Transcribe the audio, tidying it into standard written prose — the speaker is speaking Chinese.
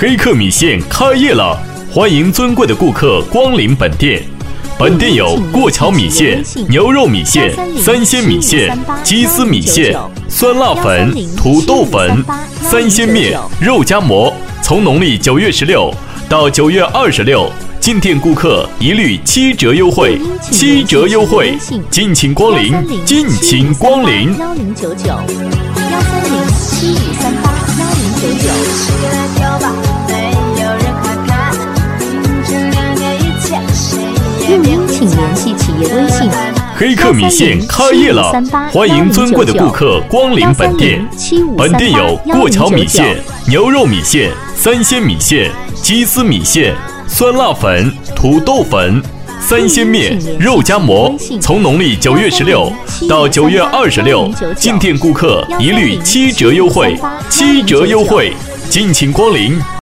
黑客米线开业了，欢迎尊贵的顾客光临本店。本店有过桥米线、牛肉米线、三鲜米线、鸡丝米线、酸辣粉、土豆粉、三鲜面、肉夹馍。从农历9月16到9月26，进店顾客一律7折优惠，7折优惠，敬请光临，敬请光临。 录音请联系企业微信。 黑客米线开业了，欢迎尊贵的顾客光临本店。本店有过桥米线、牛肉米线、三鲜米线、鸡丝米线、酸辣粉、土豆粉、三鲜面、肉夹馍。从农历9月16到9月26，进店顾客一律7折优惠，7折优惠，敬请光临。